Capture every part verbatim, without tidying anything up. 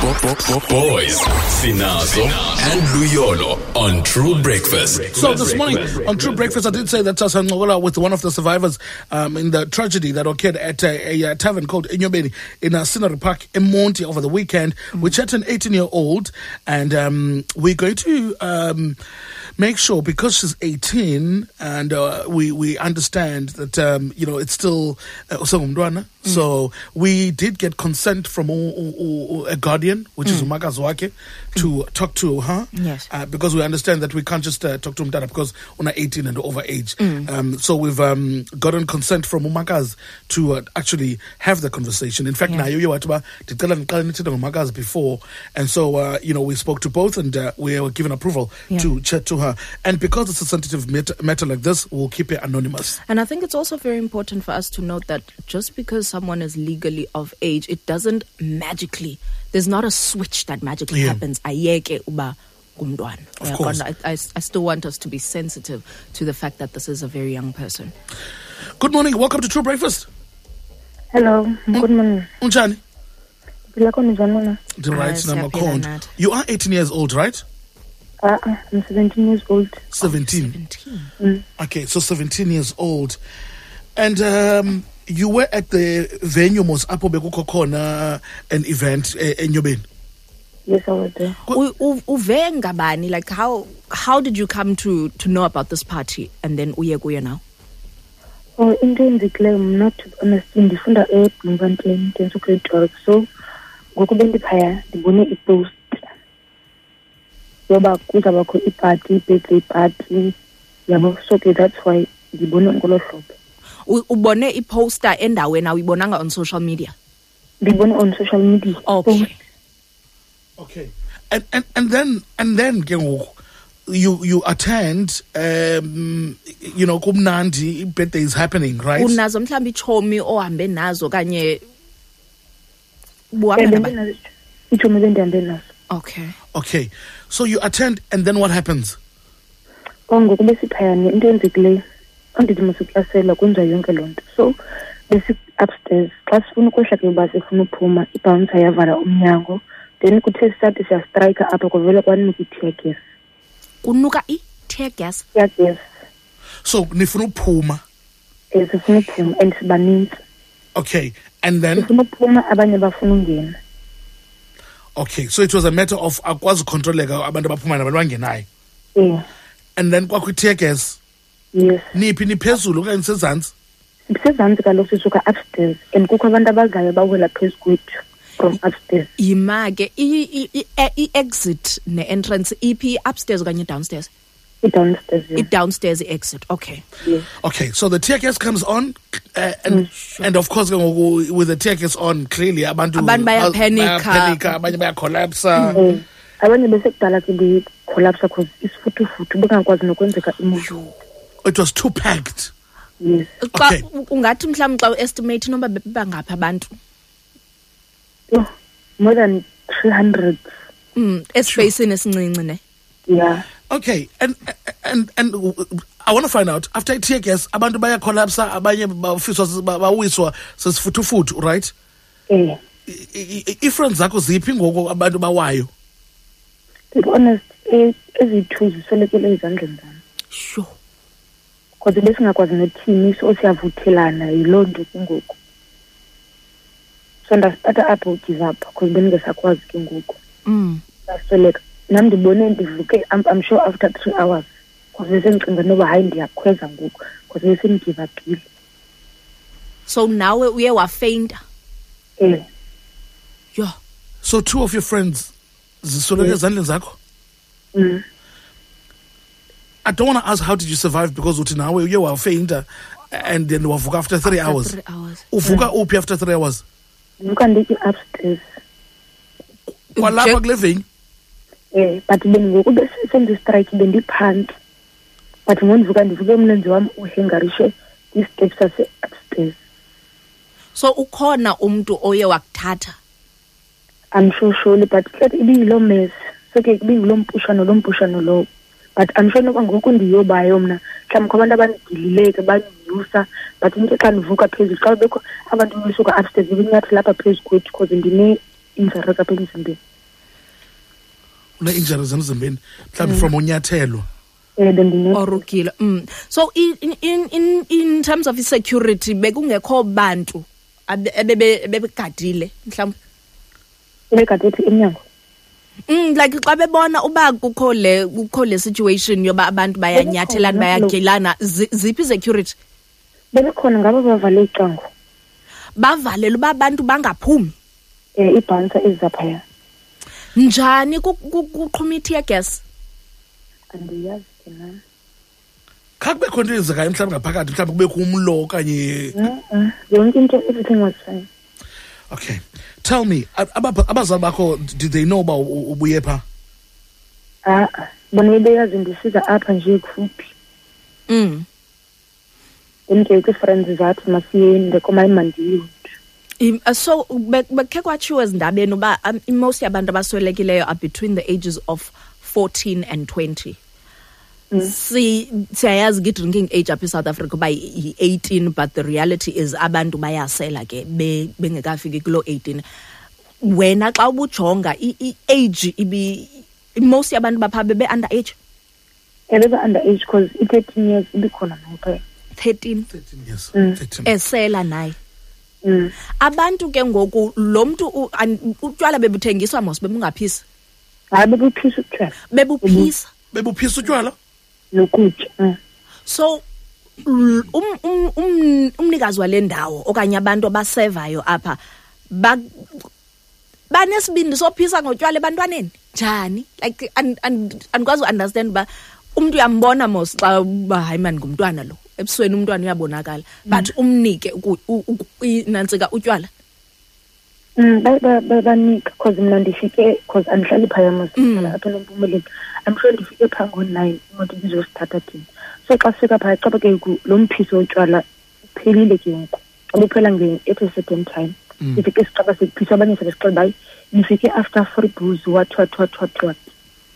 Boys, Sinazo and Luyolo on True Breakfast. So this morning on True Breakfast, I did say that Tasa Ngogola was one of the survivors um, in the tragedy that occurred at a, a, a tavern called Enyobeni in uh, Scenery Park in Monty over the weekend, mm-hmm. which had an eighteen-year-old, and um, we're going to um, make sure, because she's eighteen, and uh, we we understand that um, you know it's still uh, mm. so we did get consent from a, a, a guardian, which mm. is Umakazi wake, to mm. talk to her. Yes. Uh, because we understand that we can't just uh, talk to Umdana because we're eighteen and over age. Mm. Um, so we've um, gotten consent from Umakazi to uh, actually have the conversation. In fact, now you Umakazi before, and so uh, you know we spoke to both, and uh, we were given approval yeah. to chat to her. And because it's a sensitive matter, matter like this, we'll keep it anonymous. And I think it's also very important for us to note that just because someone is legally of age, it doesn't magically, there's not a switch that magically yeah. happens. Ayeke uba gumntwana. Of Yeah, course. I, I, I still want us to be sensitive to the fact that this is a very young person. Good morning. Welcome to True Breakfast. Hello. Good morning. Unjani? The The right number code. You are eighteen years old, right? Uh, I'm seventeen years old. seventeen. Oh, seventeen. Mm. Okay, so seventeen years old. And um, you were at the venue Mos Apo Bekukokona, an event in Enyobeni. Yes, I was there. U- u- uve ngabani, like how how did you come to to know about this party and then uye kuye now? Oh, into endikile mna, to be honest, ndifunda eBloemfontein tenso grade twelve. So ngoku bendiphaya ndibone ipost yoba kuzabakho iparty, birthday party yabo. So ke that's why ndibone ngolo hlobo. U- ubone iposter endaweni awuyibonanga on social media? Ndibone on social media. Okay. Okay. And and and then and then ke ngoku you you attend um you know kumnandi, birthday is happening, right? Unazo mhlawumbe ichomi ohambe nazo kanye Eh, buhambe nabani? bendinazo iitshomi bendihambe nazo. Okay. Okay. So you attend, and then what happens? Oh, ngoku besiphayane into enzekileyo andithi masiklasela kwenza yonke loo nto. So besi-upstairs xa sifuna ukwehla ke uba sifuna uphuma, ibhaunsa yavala umnyango, then kuthe sisathi siyastrayika apha kuvele kwanuka i-tear gas. Kunuka i-tear gas? Tear gas. So nifuna uphuma. Eh, sifuna uphuma and sibanintsi. Okay. And then Sifuna uphuma abanye bafuna ungena. okay, so it was a matter of akwazi controleka abantu abaphuma nabantu bangenayo. Yeah. And then kwakho tear gas. Yes. Niphi niphezulu okanye sezantsi? Sisezantsi kaloku sisuka upstairs and kukho abantu abazayo bawela phezu kwethu from upstairs. Yima-ke i- i- i- i-exit ne-entrance iphi, upstairs okanye downstairs? I-downstairs. Yeah. I-downstairs i-exit. Okay. Yes. Okay, so the tear gas comes on, uh, and and of course with the tear gas on, clearly abantu Abantu bayapanika. bayapanika, abanye bayacollapse. Eh, abanye besekudala ke becollapse cause isifuthufuthi bengakwazi nokwenzeka imoto. It was too packed. Yes. Xa Okay. ungathi mhlawumbe xa u-estimate noba bangaphi abantu Oh, more than three hundred. mm, espacini esincinci ne? Yeah. Okay, and and and I want to find out, after tear gas abantu bayacollapse, abanye bafiswa bawiswa sesifuthufuthi, right? Eh. Ifriends zakho ziphi ngoku abantu bawayo? To be honest, eh, ezithu ziswelekele ezandleni zami. Sure. Because besingakwazi nothini, so siyavuthelana yiloo nto ke ngoku. So ndastarta apho ugive up because bengingesakwazi ke ngoku. Mm. Ndasweleka. Nam ndibone ndivuke, I'm, I'm sure after three hours. Because besendicinga noba hayi ndiyakhweza ngoku. Because besendigive upile. So nawe uye wafeinta? Eh. Yeah. So two of your friends zisweleke ezandleni zakho? Mm. I don't want to ask how did you survive, because uthi nawe uye wafeinta and then wavuka after three After hours. three hours. Uvuka uphi after three hours? Ndivuka ndiki upstairs. Kwalapha Je- kule venue? Eh, but bengoku besenza istrike bendiphantsi. But ngondivuka ndivuke umlenze wami uhengarishe i-steps ase-upstairs. So ukhona umuntu oye wakuthatha? I'm sure surely, but let ibiyilo mess. So ke ibiyilo mpushano lo mpushano lo. But I'm sure noba ngoku ndiyobayo mna mhlawumbi kho abantu abandidilileke bandinyusa, but into xa ndivuka phezulu xa bekho abantu besuka upstairs benyathi lapha phezu kwethu because ndine-injuries apha emzimbeni. une-injuries emzimbeni mhlawumbi from unyathelo Eh bendine or ukile. Mm. So in in in in terms of security bekungekho bantu abebe bebegadile mhlawumbe bekadethi emnyango. Mm, like xa bebona uba kukho le kukho le situation yoba abantu bayanyathelana bayagilana ziphi security Bebekhona ngabo bavale icango. Bavalela uba abantu bangaphumi. Eh ibhansa ezaphaya. Njani kuqhumithi yegas? Andiyazi kena. Kakube khona izika emhlawumbe ngaphakathi mhlawumbe kube kumlo kanye Mhm. Yonke into everything was fine. Okay. Tell me, abazali bakho, did they know about ubuye pha? Ah, bona beyazi ndisiza apha nje kufuphi. Mm. Into ke friends zathi masiyende koma imandiyo. So bekhe kwatshiwo ezindabeni uba most yabantu abaswelekileyo are between the ages of fourteen and twenty. Si siyayazi ke drinking age apha eSouth Africa by eighteen, but the reality is abantu bayasela ke bengekafiki kulo eighteen. Wena xa ubujonga i-age ibi most yabantu bapha bebe under age. Bebe under age because i-thirteen years ibikhona nopha. thirteen thirteen years. Mm. thirteen. Esela naye. Mm. Abantu ke ngoku lo muntu utywala bebuthengiswa mos bebungaphisa. Hayi bebuphisa utywala. Bebuphisa. Bebuphisa utywala? Nokutya. So um um um umnikazi wale ndawo okanye abantu abasevayo apha ba banesibindi sophisa ngotywala ebantwaneni njani like andikwazi understand ba umuntu uyambona mos xa uba hayi man ngumntwana lo ebusweni umntwana uyabonakala but umnike nantsika utywala. Mm, ba ba banika because mina ndifike because andihlali phaya masihlala apha eMpumelelo. I'm sure ndifike pha ngo nine imoto izosithatha thina. So xa sifika phaya xa ke lo mphiso otywala uphelile ke ngoku. Xa uphela nge at a certain time. Ifike isixaba sekuphisa abanye sebesixela bayi nifike after four booze what what what what what.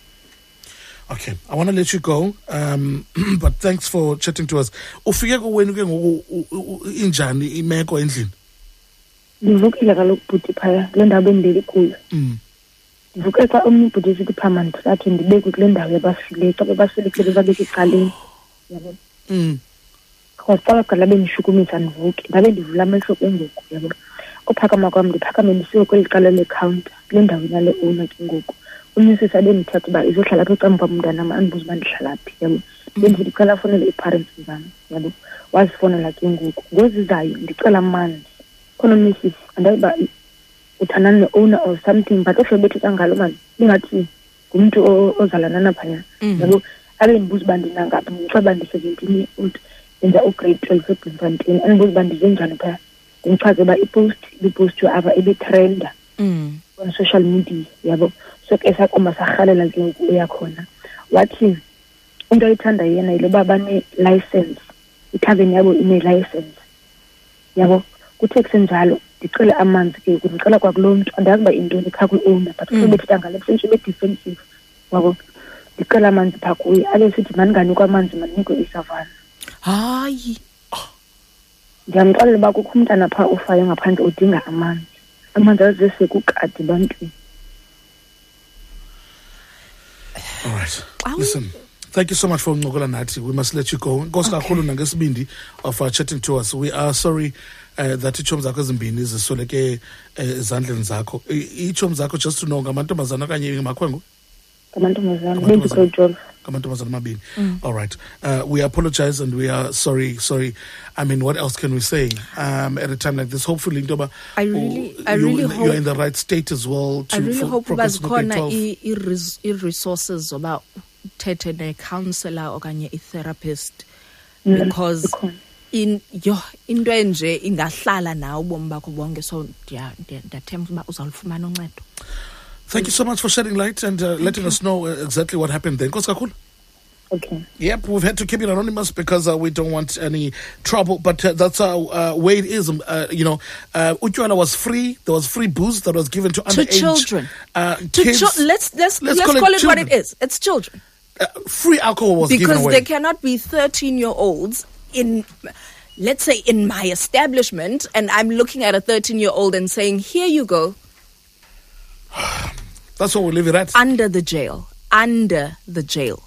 Okay, I want to let you go, um, but thanks for chatting to us. Ufike kuwena ke ngoku injani imeko endlini? Ndivukile kaloku bhuti phaya kule ndawo bendibeke kuyo. Mm. Ndivuke xa omnye ibhuti esithi permanent athi ndibeke kule ndawo yabafileyo xa bebaselekile babeke icaleni. Yabo. Mm. Because xa bagala bendishukumisa ndivuke ndabe ndivula amehlo ke ngoku yabo. Uphakama kwam ndiphakame ndisiwe kweli cala le-counter kule ndawo inale owner ke ngoku. Umnisi sabe ndithatha uba izohlala apha ecamva kwamntana andibuze uba ndihlala phi yabo. Bendithi ndicela afonele ii-parents zam yabo. Wazifonela ke ngoku ngozizayo ndicela amanzi. Khona missis andazi ba uthandana ne-owner or something but ohlobo bethetha ngalo mani ingathi ngumntu ozalana naphaya yabo. Abe ndibuza uba ndinangaphi ndixela uba ndi-seventeen years old enza ugrade twelve eBloemfontein andibuza uba ndize njani phaya ndimchaze uba ipost ibipostiwe apha ibitrenda on social media yabo. So ke sakoma sarhalela ke ngoku uyakhona wathi into ayithanda yena yiloba bane-license ithaveni yabo ine-license yabo. Kuthe kusenjalo ndicele amanzi ke ndicela kwakulo mntu andazi uba intoni phaa kwi-owner but ubethetha ngale sentsho be-defensive wabo. Ndicela amanzi phaa kuye abe sithi mandinganikwa amanzi mandinikwe isavana. Hayi ndiyamxelela uba kukho umntana phaa ufayo ngaphandle udinga amanzi amanzi azese kukade bantwini. All right. Listen, thank you so much for uncokola nathi. We must let you go. Nkosi kakhulu nangesibindi of uh, chatting to us. We are sorry uh, that ichomi zakho ezimbini zisoleke ezandleni zakho. Ichomi zakho just to know ngamantombazana kanye ngamakhwenkwe? Ngamantombazana bendikhwe Jolf. Ngamantombazana amabini. All right. Uh, we apologize and we are sorry. Sorry. I mean, what else can we say? Um, at a time like this, hopefully, Ndoba, I really, oh, I you, really you're hope, in the right state as well. To, I really for hope progress with grade twelve. i-resources about thethe ne-counselor okanye i-therapist because in yo into enje ingahlala nawe ubomi bakho bonke so ndiyathemba uba uzalufumana uncedo. Thank you so much for shedding light and uh, letting us know exactly what happened then. Nkosi kakhulu. Okay. Yep, we've had to keep it anonymous because uh, we don't want any trouble, but uh, that's how uh, way it is. Uh, you know, uh, Utywala was free. There was free booze that was given to underage to children. Uh, to kids. Cho- let's let's let's, let's call, call it, it what it is. It's children. Uh, free alcohol was because given away. There cannot be thirteen-year-olds in, let's say, in my establishment, and I'm looking at a thirteen-year-old and saying, "Here you go." That's what we leave it at. Under the jail. Under the jail.